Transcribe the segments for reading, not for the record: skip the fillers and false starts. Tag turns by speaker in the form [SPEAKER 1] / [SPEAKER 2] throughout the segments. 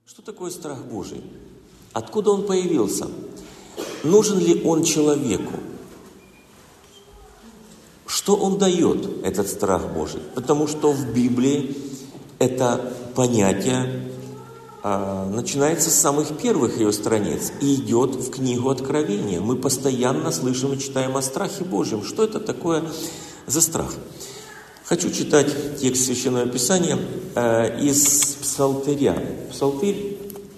[SPEAKER 1] Что такое страх Божий? Откуда он появился? Нужен ли он человеку? Что он дает, этот страх Божий? Потому что в Библии это понятие начинается с самых первых ее страниц и идет в книгу Откровения. Мы постоянно слышим и читаем о страхе Божьем. Что это такое за страх? Хочу читать текст Священного Писания из Псалтыря. Псалтырь,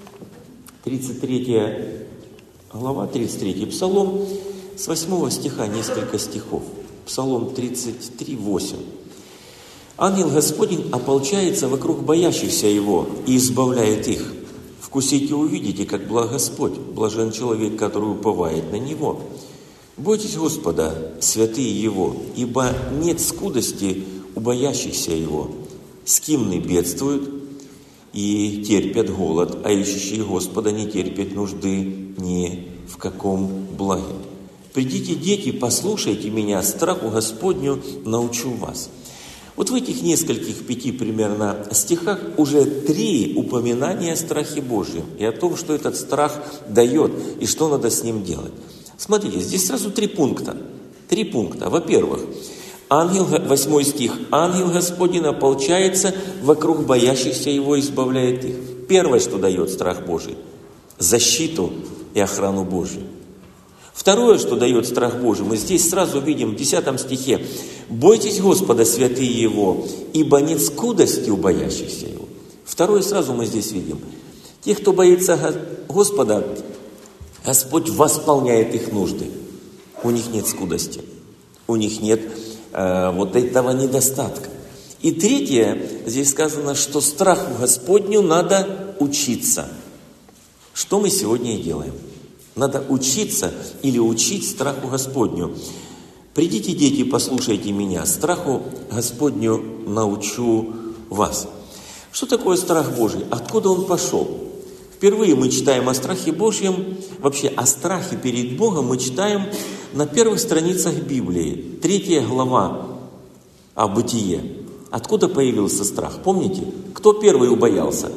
[SPEAKER 1] 33 глава, 33 Псалом, с 8 стиха несколько стихов. Псалом 33, 8. «Ангел Господень ополчается вокруг боящихся Его и избавляет их. Вкусите и увидите, как благ Господь, блажен человек, который уповает на Него. Бойтесь Господа, святые Его, ибо нет скудости у боящихся Его. Скимны бедствуют и терпят голод, а ищущие Господа не терпят нужды ни в каком благе. Придите, дети, послушайте меня, страху Господню научу вас». Вот в этих нескольких 5 примерно стихах уже 3 упоминания о страхе Божьем и о том, что этот страх дает и что надо с ним делать. Смотрите, здесь сразу 3 пункта. 3 пункта. Во-первых, 8 стих. «Ангел Господень ополчается вокруг боящихся Его, избавляет их». Первое, что дает страх Божий – защиту и охрану Божию. Второе, что дает страх Божий, мы здесь сразу видим в 10 стихе. «Бойтесь Господа, святые Его, ибо нет скудости у боящихся Его». Второе сразу мы здесь видим. Тех, кто боится Господа, Господь восполняет их нужды. У них нет скудости, у них нет вот этого недостатка. И третье, здесь сказано, что страху Господню надо учиться. Что мы сегодня и делаем. Надо учиться или учить страху Господню. «Придите, дети, послушайте меня, страху Господню научу вас». Что такое страх Божий? Откуда он пошел? Впервые мы читаем о страхе Божьем, вообще о страхе перед Богом мы читаем на первых страницах Библии. 3 глава о Бытие. Откуда появился страх? Помните? Кто первый убоялся?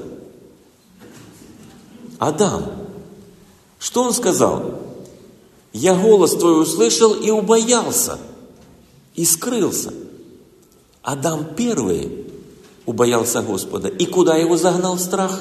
[SPEAKER 1] Адам. Что он сказал? «Я голос твой услышал и убоялся, и скрылся». Адам первый убоялся Господа. И куда его загнал страх?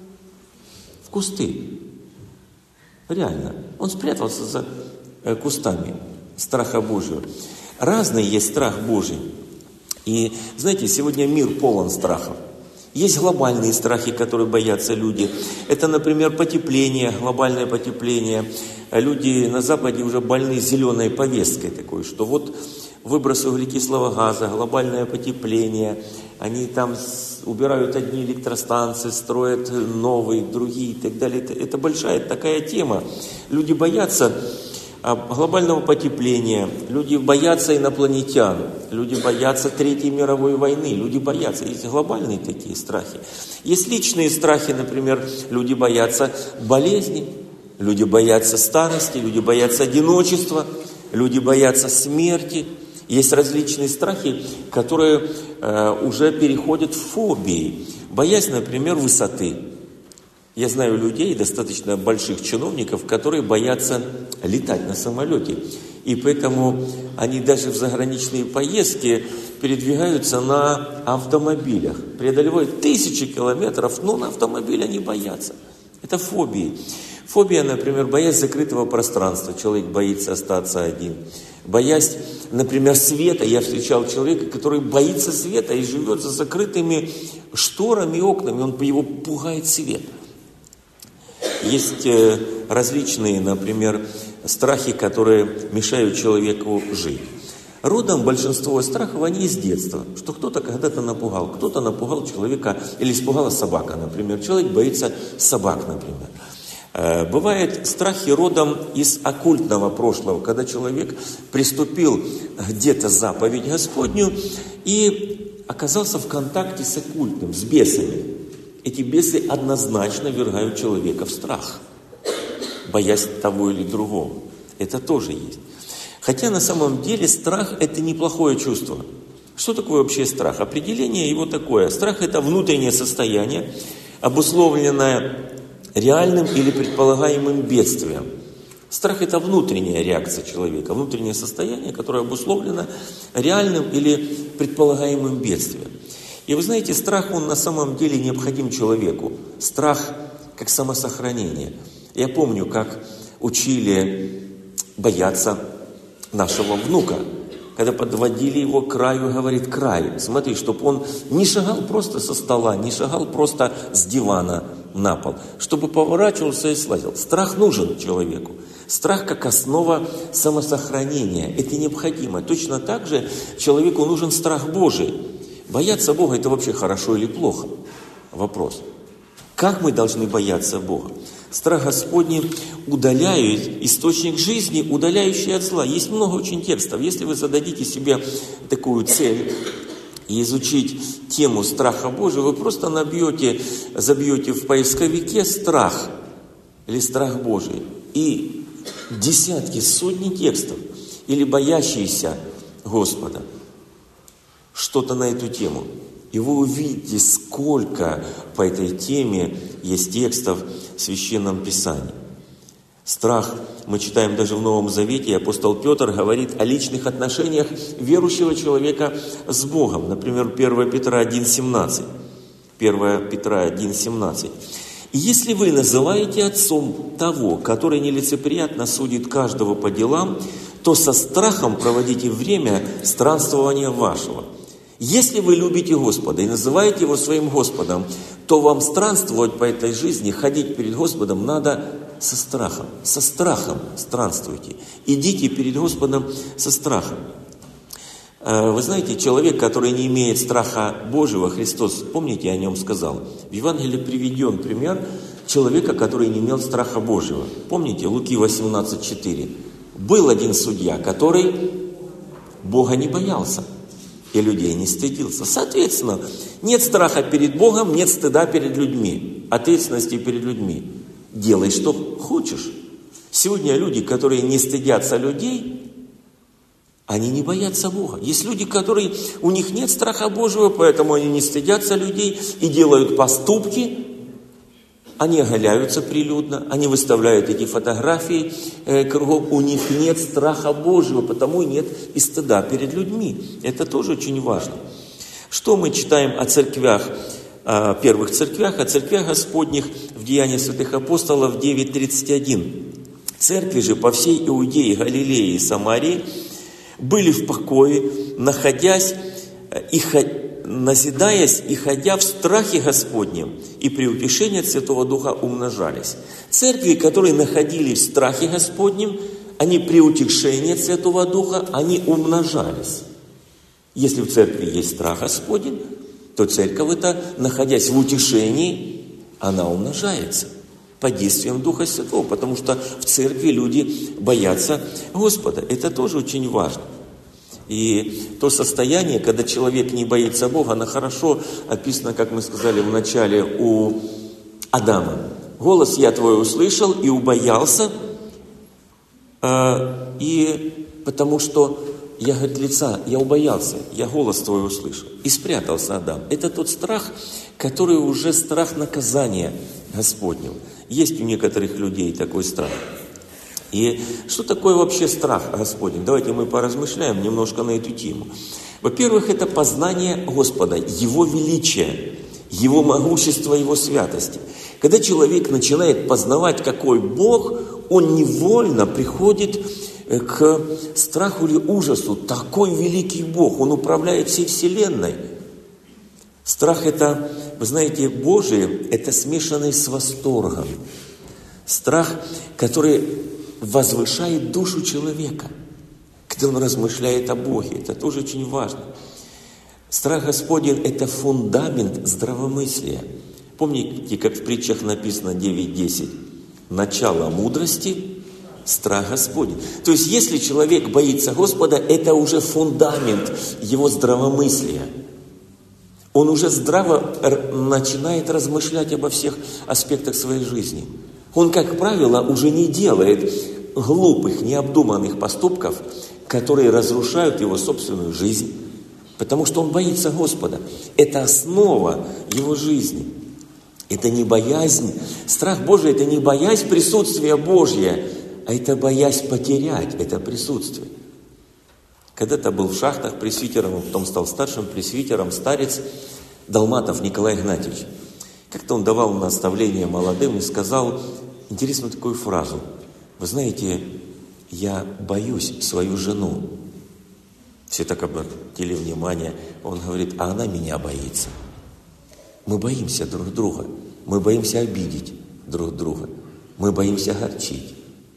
[SPEAKER 1] В кусты. Реально. Он спрятался за кустами страха Божьего. Разный есть страх Божий. И, знаете, сегодня мир полон страхов. Есть глобальные страхи, которые боятся люди. Это, например, потепление, глобальное потепление. Люди на Западе уже больны зеленой повесткой такой, что вот выбросы углекислого газа, глобальное потепление. Они там убирают одни электростанции, строят новые, другие и так далее. Это большая такая тема. Люди боятся глобального потепления, люди боятся инопланетян, люди боятся Третьей мировой войны, люди боятся, есть глобальные такие страхи. Есть личные страхи, например, люди боятся болезней, люди боятся старости, люди боятся одиночества, люди боятся смерти. Есть различные страхи, которые уже переходят в фобии. Боязнь, например, высоты. Я знаю людей, достаточно больших чиновников, которые боятся летать на самолете. И поэтому они даже в заграничные поездки передвигаются на автомобилях. Преодолевают 1000 километров, но на автомобиле они боятся. Это фобии. Фобия, например, боязнь закрытого пространства. Человек боится остаться один. Боязнь, например, света. Я встречал человека, который боится света и живет за закрытыми шторами и окнами. Его пугает свет. Есть различные, например, страхи, которые мешают человеку жить. Родом большинство страхов, они из детства. Что кто-то когда-то напугал. Кто-то напугал человека, или испугала собака, например. Человек боится собак, например. Бывают страхи родом из оккультного прошлого, когда человек приступил где-то заповедь Господню и оказался в контакте с оккультным, с бесами. Эти бесы однозначно ввергают человека в страх, боясь того или другого. Это тоже есть. Хотя на самом деле страх – это неплохое чувство. Что такое вообще страх? Определение его такое. Страх – это внутреннее состояние, обусловленное реальным или предполагаемым бедствием. Страх – это внутренняя реакция человека, внутреннее состояние, которое обусловлено реальным или предполагаемым бедствием. И вы знаете, страх, он на самом деле необходим человеку. Страх как самосохранение. Я помню, как учили бояться нашего внука. Когда подводили его к краю, говорит: край, смотри, чтобы он не шагал просто со стола, не шагал просто с дивана на пол, чтобы поворачивался и слазил. Страх нужен человеку. Страх как основа самосохранения. Это необходимо. Точно так же человеку нужен страх Божий. Бояться Бога – это вообще хорошо или плохо? Вопрос. Как мы должны бояться Бога? Страх Господний удаляет источник жизни, удаляющий от зла. Есть много очень текстов. Если вы зададите себе такую цель и изучить тему страха Божьего, вы просто забьете в поисковике «страх» или «страх Божий». И десятки, сотни текстов или «боящиеся Господа» что-то на эту тему. И вы увидите, сколько по этой теме есть текстов в Священном Писании. Страх, мы читаем даже в Новом Завете, и апостол Петр говорит о личных отношениях верующего человека с Богом. Например, 1 Петра 1,17. 1 Петра 1,17. «И если вы называете отцом того, который нелицеприятно судит каждого по делам, то со страхом проводите время странствования вашего. Если вы любите Господа и называете Его своим Господом, то вам странствовать по этой жизни, ходить перед Господом надо со страхом. Со страхом странствуйте. Идите перед Господом со страхом». Вы знаете, человек, который не имеет страха Божьего, Христос, помните, о нем сказал? В Евангелии приведен пример человека, который не имел страха Божьего. Помните, Луки 18:4. Был один судья, который Бога не боялся и людей не стыдился. Соответственно, нет страха перед Богом, нет стыда перед людьми, ответственности перед людьми. Делай, что хочешь. Сегодня люди, которые не стыдятся людей, они не боятся Бога. Есть люди, у них нет страха Божьего, поэтому они не стыдятся людей и делают поступки. Они оголяются прилюдно, они выставляют эти фотографии кругом. У них нет страха Божьего, потому и нет и стыда перед людьми. Это тоже очень важно. Что мы читаем о церквях, о первых церквях, о церквях Господних в Деяниях святых апостолов 9:31. «Церкви же по всей Иудее, Галилее и Самарии были в покое, назидаясь и ходя в страхе Господнем, и при утешении Святого Духа умножались». Церкви, которые находились в страхе Господнем, они при утешении Святого Духа, они умножались. Если в церкви есть страх Господень, то церковь эта, находясь в утешении, она умножается под действием Духа Святого, потому что в церкви люди боятся Господа. Это тоже очень важно. И то состояние, когда человек не боится Бога, оно хорошо описано, как мы сказали в начале, у Адама. «Голос я твой услышал и убоялся, и потому что я, говорит, я убоялся, я голос твой услышал». И спрятался Адам. Это тот страх, который уже страх наказания Господнего. Есть у некоторых людей такой страх. И что такое вообще страх Господень? Давайте мы поразмышляем немножко на эту тему. Во-первых, это познание Господа, Его величия, Его могущества, Его святости. Когда человек начинает познавать, какой Бог, он невольно приходит к страху или ужасу. Такой великий Бог, Он управляет всей вселенной. Страх это, вы знаете, Божий, это смешанный с восторгом. Страх, который возвышает душу человека, когда он размышляет о Боге. Это тоже очень важно. Страх Господень – это фундамент здравомыслия. Помните, как в притчах написано 9:10? Начало мудрости – страх Господень. То есть, если человек боится Господа, это уже фундамент его здравомыслия. Он уже здраво начинает размышлять обо всех аспектах своей жизни. Он, как правило, уже не делает глупых, необдуманных поступков, которые разрушают его собственную жизнь, потому что он боится Господа. Это основа его жизни. Это не боязнь. Страх Божий – это не боязнь присутствия Божьего, а это боязнь потерять это присутствие. Когда-то был в шахтах пресвитером, потом стал старшим пресвитером, старец Долматов Николай Игнатьевич. Как-то он давал наставление молодым и сказал интересную такую фразу. Вы знаете, я боюсь свою жену. Все так обратили внимание. Он говорит, а она меня боится. Мы боимся друг друга. Мы боимся обидеть друг друга. Мы боимся огорчить.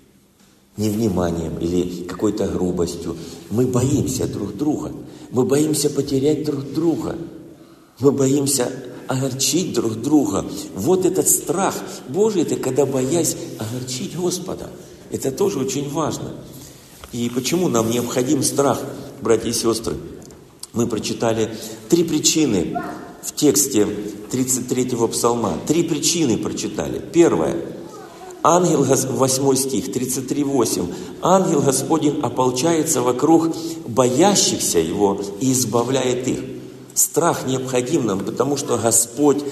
[SPEAKER 1] Невниманием или какой-то грубостью. Мы боимся друг друга. Мы боимся потерять друг друга. Мы боимся огорчить друг друга. Вот этот страх Божий, это когда боясь огорчить Господа. Это тоже очень важно. И почему нам необходим страх, братья и сестры? Мы прочитали 3 причины в тексте 33-го псалма. 3 причины прочитали. Первое. Ангел, 8 стих, 33:8. Ангел Господень ополчается вокруг боящихся Его и избавляет их. Страх необходим нам, потому что Господь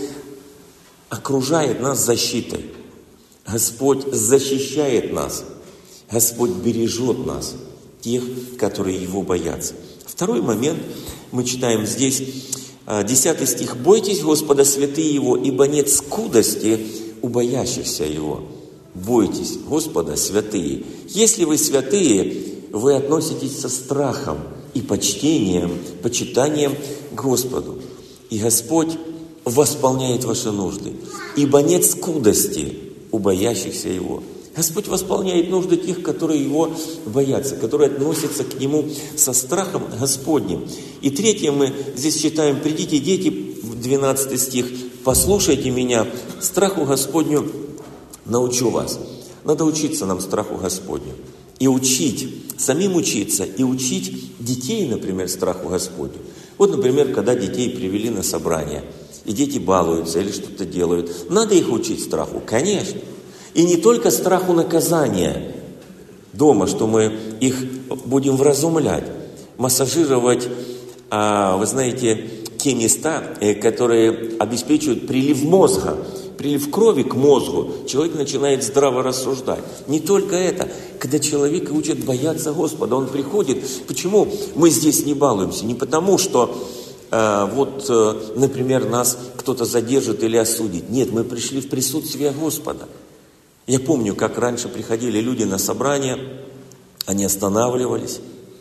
[SPEAKER 1] окружает нас защитой. Господь защищает нас. Господь бережет нас, тех, которые Его боятся. Второй момент, мы читаем здесь, 10 стих. «Бойтесь Господа, святые Его, ибо нет скудости у боящихся Его». Бойтесь Господа, святые. Если вы святые, вы относитесь со страхом и почтением, почитанием к Господу. И Господь восполняет ваши нужды. Ибо нет скудости у боящихся Его. Господь восполняет нужды тех, которые Его боятся, которые относятся к Нему со страхом Господним. И третье мы здесь читаем: «Придите, дети», 12 стих, «послушайте меня, страху Господню научу вас». Надо учиться нам страху Господню. И учить, самим учиться, и учить детей, например, страху Господню. Вот, например, когда детей привели на собрание, и дети балуются или что-то делают. Надо их учить страху? Конечно. И не только страху наказания дома, что мы их будем вразумлять, массажировать, вы знаете, те места, которые обеспечивают прилив мозга, прилив крови к мозгу. Человек начинает здраво рассуждать. Не только это. Когда человека учат бояться Господа, он приходит. Почему мы здесь не балуемся? Не потому, что например, нас кто-то задержит или осудит. Нет, мы пришли в присутствие Господа. Я помню, как раньше приходили люди на собрание, они останавливались,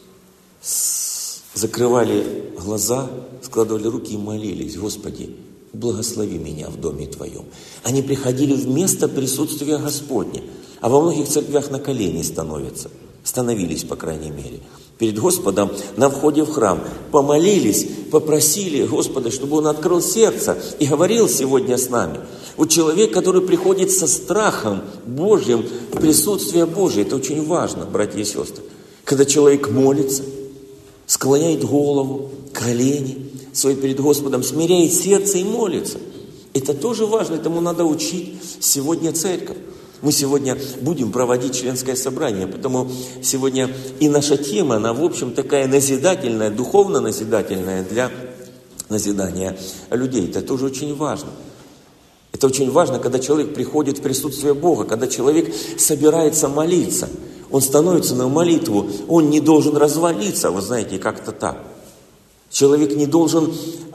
[SPEAKER 1] закрывали глаза, складывали руки и молились: Господи, благослови меня в доме Твоем. Они приходили в место присутствия Господня, а во многих церквях на колени становились, по крайней мере, перед Господом на входе в храм, помолились, попросили Господа, чтобы Он открыл сердце и говорил сегодня с нами. Вот человек, который приходит со страхом Божьим в присутствие Божие, это очень важно, братья и сестры. Когда человек молится, склоняет голову, колени свои перед Господом, смиряет сердце и молится. Это тоже важно, этому надо учить сегодня церковь. Мы сегодня будем проводить членское собрание, поэтому сегодня и наша тема, она в общем такая назидательная, духовно назидательная для назидания людей. Это тоже очень важно. Это очень важно, когда человек приходит в присутствие Бога, когда человек собирается молиться. Он становится на молитву, он не должен развалиться, вы знаете, как-то так. Человек не должен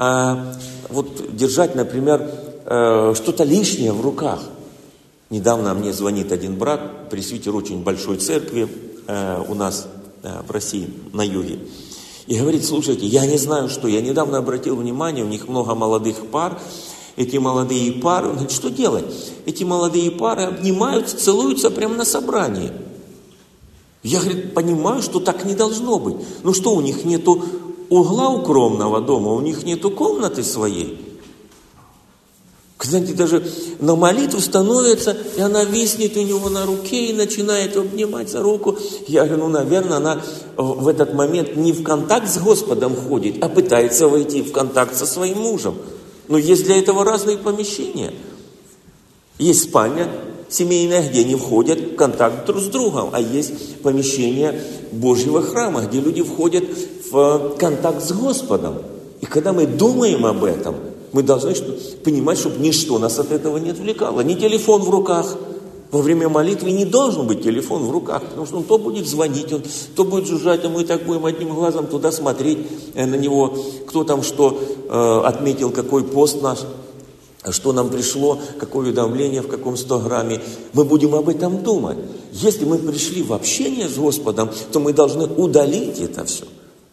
[SPEAKER 1] держать, например, что-то лишнее в руках. Недавно мне звонит один брат, пресвитер очень большой церкви у нас в России, на юге. И говорит: слушайте, я не знаю что. Я недавно обратил внимание, у них много молодых пар. Эти молодые пары, он говорит, что делать? Эти молодые пары обнимаются, целуются прямо на собрании. Я, говорит, понимаю, что так не должно быть. Ну что, у них нету угла укромного дома, у них нету комнаты своей. Знаете, даже на молитву становится, и она виснет у него на руке и начинает обнимать за руку. Я говорю, наверное, она в этот момент не в контакт с Господом ходит, а пытается войти в контакт со своим мужем. Но есть для этого разные помещения. Есть спальня семейная, где они входят в контакт друг с другом, а есть помещение Божьего храма, где люди входят в контакт с Господом. И когда мы думаем об этом, Мы должны понимать, чтобы ничто нас от этого не отвлекало. Ни телефон в руках. Во время молитвы не должен быть телефон в руках, потому что он то будет звонить, он то будет жужжать, а мы так будем одним глазом туда смотреть на него, кто там что отметил, какой пост наш, что нам пришло, какое уведомление в каком 100 грамме. Мы будем об этом думать. Если мы пришли в общение с Господом, то мы должны удалить это все.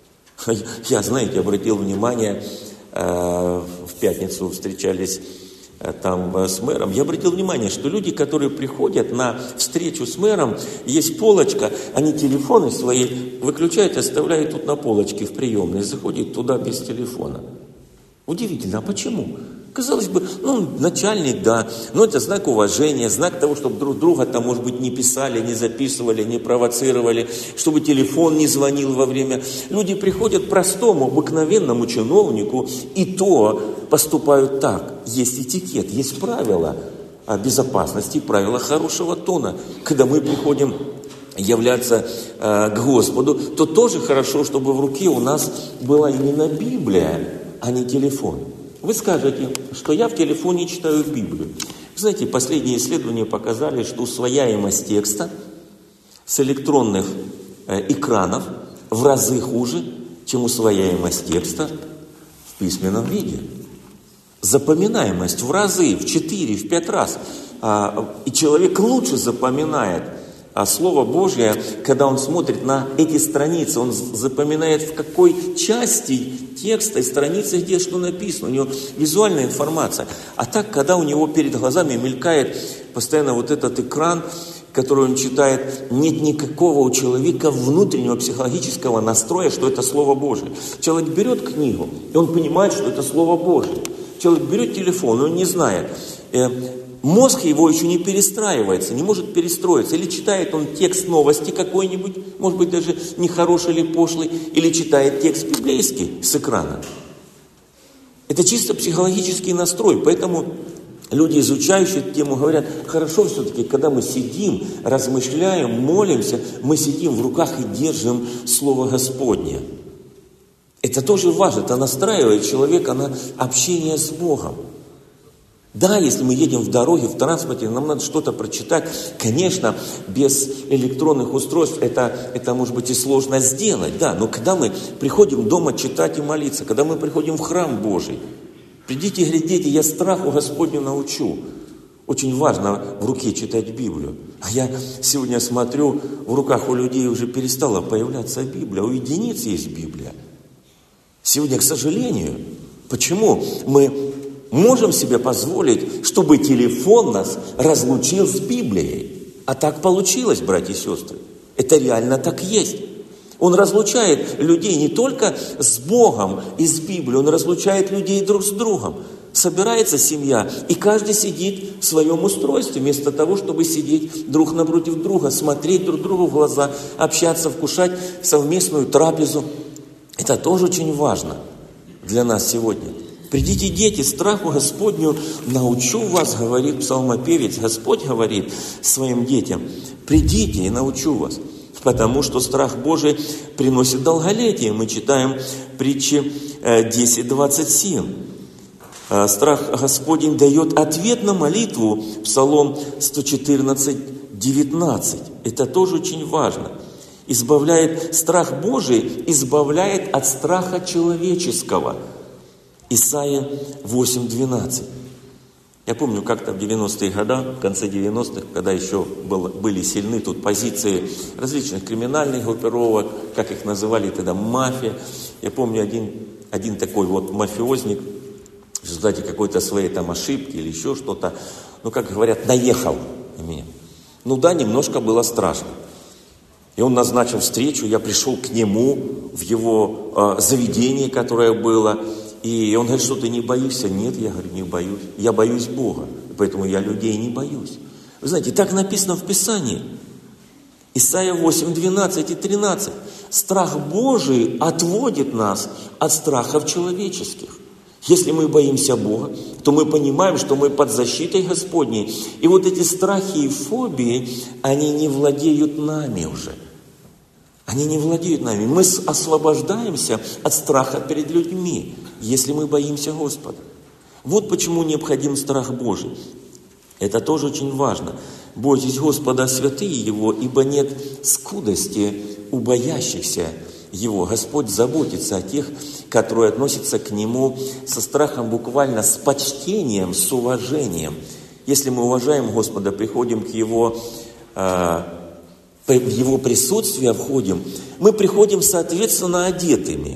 [SPEAKER 1] Я, знаете, обратил внимание, в пятницу встречались там с мэром, я обратил внимание, что люди, которые приходят на встречу с мэром, есть полочка, они телефоны свои выключают, оставляют тут на полочке в приемной, заходят туда без телефона. Удивительно, а почему? Казалось бы, начальник, да, но это знак уважения, знак того, чтобы друг друга там, может быть, не писали, не записывали, не провоцировали, чтобы телефон не звонил во время. Люди приходят к простому, обыкновенному чиновнику, и то поступают так. Есть этикет, есть правила безопасности, правила хорошего тона. Когда мы приходим являться к Господу, то тоже хорошо, чтобы в руке у нас была именно Библия, а не телефон. Вы скажете, что я в телефоне читаю Библию. Знаете, последние исследования показали, что усвояемость текста с электронных экранов в разы хуже, чем усвояемость текста в письменном виде. Запоминаемость в разы, в 4, в 5 раз. И человек лучше запоминает Слово Божье, когда он смотрит на эти страницы, он запоминает, в какой части текста и страницы, где что написано. У него визуальная информация. А так, когда у него перед глазами мелькает постоянно вот этот экран, который он читает, нет никакого у человека внутреннего психологического настроя, что это Слово Божие. Человек берет книгу, и он понимает, что это Слово Божие. Человек берет телефон, он не знает. Мозг его еще не перестраивается, не может перестроиться. Или читает он текст новости какой-нибудь, может быть, даже нехороший или пошлый, или читает текст библейский с экрана. Это чисто психологический настрой. Поэтому люди, изучающие эту тему, говорят, хорошо все-таки, когда мы сидим, размышляем, молимся, мы сидим в руках и держим Слово Господне. Это тоже важно, это настраивает человека на общение с Богом. Да, если мы едем в дороге, в транспорте, нам надо что-то прочитать. Конечно, без электронных устройств это может быть и сложно сделать, да. Но когда мы приходим дома читать и молиться, когда мы приходим в храм Божий, придите и говорите, дети, я страху Господню научу. Очень важно в руке читать Библию. А я сегодня смотрю, в руках у людей уже перестала появляться Библия. У единиц есть Библия. Сегодня, к сожалению, почему мы можем себе позволить, чтобы телефон нас разлучил с Библией? А так получилось, братья и сестры. Это реально так есть. Он разлучает людей не только с Богом и с Библией, он разлучает людей друг с другом. Собирается семья, и каждый сидит в своем устройстве, вместо того, чтобы сидеть друг напротив друга, смотреть друг другу в глаза, общаться, вкушать совместную трапезу. Это тоже очень важно для нас сегодня. Придите, дети, страху Господню научу вас, говорит псалмопевец. Господь говорит своим детям, придите и научу вас, потому что страх Божий приносит долголетие. Мы читаем притчи 10:27. Страх Господень дает ответ на молитву, Псалом 114:19. Это тоже очень важно. Страх Божий избавляет от страха человеческого. Исайя 8:12. Я помню, как-то в 90-е годы, в конце 90-х, когда еще были сильны тут позиции различных криминальных группировок, как их называли тогда, мафия. Я помню, один такой вот мафиозник, в результате какой-то своей там ошибки или еще что-то, как говорят, наехал на меня. Да, немножко было страшно. И он назначил встречу, я пришел к нему в его заведение, которое было. И он говорит, что ты не боишься? Нет, я говорю, не боюсь. Я боюсь Бога, поэтому я людей не боюсь. Вы знаете, так написано в Писании. Исайя 8:12 и 13. Страх Божий отводит нас от страхов человеческих. Если мы боимся Бога, то мы понимаем, что мы под защитой Господней. И вот эти страхи и фобии, они не владеют нами уже. Они не владеют нами. Мы освобождаемся от страха перед людьми, если мы боимся Господа. Вот почему необходим страх Божий. Это тоже очень важно. «Бойтесь Господа, святые Его, ибо нет скудости у боящихся Его». Господь заботится о тех, которые относятся к Нему со страхом, буквально с почтением, с уважением. Если мы уважаем Господа, приходим к Его, в Его присутствие входим, мы приходим, соответственно, одетыми.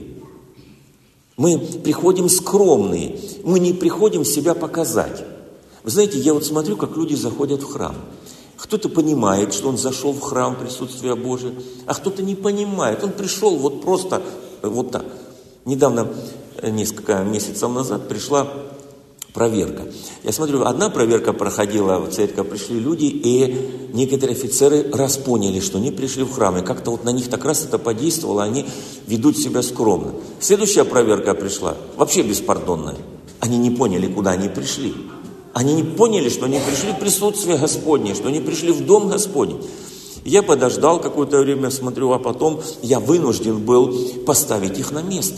[SPEAKER 1] Мы приходим скромные, мы не приходим себя показать. Вы знаете, я вот смотрю, как люди заходят в храм. Кто-то понимает, что он зашел в храм присутствия Божия, а кто-то не понимает. Он пришел вот просто вот так. Недавно, несколько месяцев назад, пришла проверка. Я смотрю, одна проверка проходила, в церковь пришли люди, и некоторые офицеры раз поняли, что они пришли в храм, и как-то вот на них так раз это подействовало, они ведут себя скромно. Следующая проверка пришла, вообще беспардонная. Они не поняли, куда они пришли. Они не поняли, что они пришли в присутствие Господне, что они пришли в дом Господень. Я подождал какое-то время, смотрю, а потом я вынужден был поставить их на место.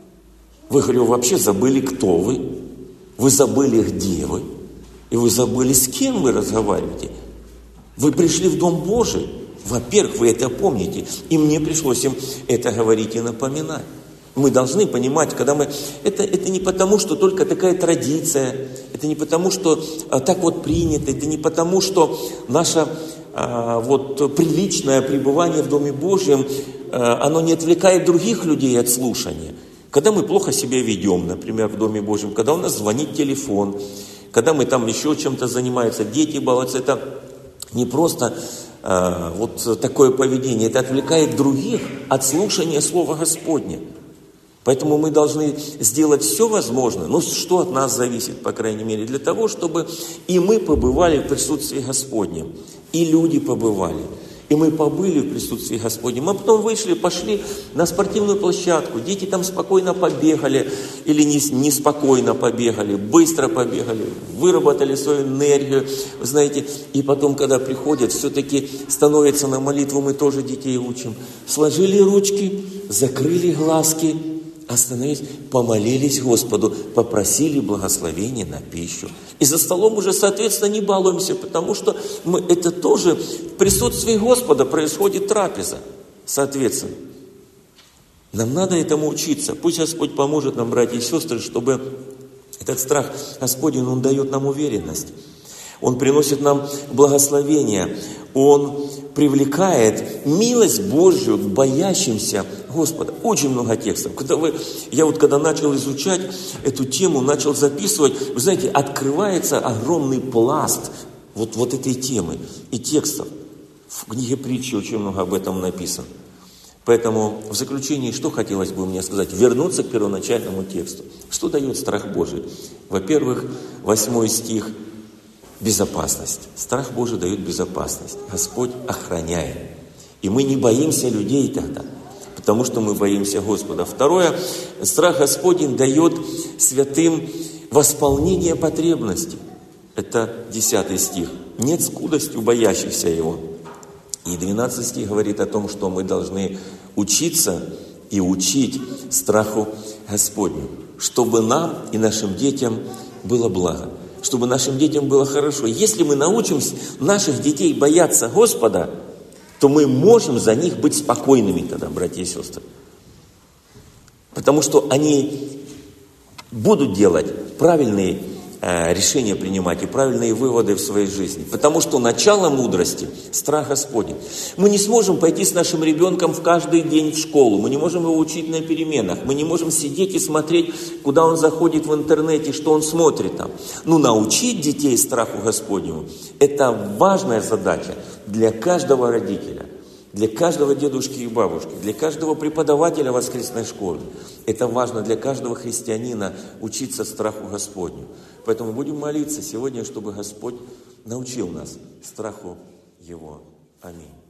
[SPEAKER 1] Вы, говорю, вообще забыли, кто вы? Вы забыли, где вы? И вы забыли, с кем вы разговариваете? Вы пришли в Дом Божий. Во-первых, вы это помните. И мне пришлось им это говорить и напоминать. Мы должны понимать, когда мы... Это не потому, что только такая традиция, это не потому, что так вот принято, это не потому, что наше вот приличное пребывание в Доме Божьем, оно не отвлекает других людей от слушания. Когда мы плохо себя ведем, например, в Доме Божьем, когда у нас звонит телефон, когда мы там еще чем-то занимаемся, дети балуются, это не просто вот такое поведение, это отвлекает других от слушания Слова Господня. Поэтому мы должны сделать все возможное, ну что от нас зависит, по крайней мере, для того, чтобы и мы побывали в присутствии Господнем, и люди побывали, и мы побыли в присутствии Господнем, а потом вышли, пошли на спортивную площадку, дети там спокойно побегали или неспокойно побегали, быстро побегали, выработали свою энергию, вы знаете, и потом, когда приходят, все-таки становятся на молитву, мы тоже детей учим, сложили ручки, закрыли глазки, остановились, помолились Господу, попросили благословения на пищу. И за столом уже, соответственно, не балуемся, потому что это тоже в присутствии Господа происходит трапеза, соответственно. Нам надо этому учиться. Пусть Господь поможет нам, братья и сестры, чтобы этот страх Господень, Он дает нам уверенность. Он приносит нам благословение. Он привлекает милость Божью к боящимся Господа. Очень много текстов. Когда начал изучать эту тему, начал записывать, вы знаете, открывается огромный пласт вот этой темы и текстов. В книге Притчи очень много об этом написано. Поэтому в заключении, что хотелось бы мне сказать? Вернуться к первоначальному тексту. Что дает страх Божий? Во-первых, 8 стих. Безопасность. Страх Божий дает безопасность. Господь охраняет. И мы не боимся людей тогда, потому что мы боимся Господа. Второе, страх Господень дает святым восполнение потребностей. Это 10 стих. Нет скудости у боящихся Его. И 12 стих говорит о том, что мы должны учиться и учить страху Господню, чтобы нам и нашим детям было благо. Чтобы нашим детям было хорошо. Если мы научим наших детей бояться Господа, то мы можем за них быть спокойными тогда, братья и сестры. Потому что они будут делать правильные решения принимать и правильные выводы в своей жизни. Потому что начало мудрости – страх Господень. Мы не сможем пойти с нашим ребенком в каждый день в школу. Мы не можем его учить на переменах. Мы не можем сидеть и смотреть, куда он заходит в интернете, что он смотрит там. Но научить детей страху Господнему – это важная задача для каждого родителя. Для каждого дедушки и бабушки, для каждого преподавателя воскресной школы. Это важно для каждого христианина учиться страху Господню. Поэтому будем молиться сегодня, чтобы Господь научил нас страху Его. Аминь.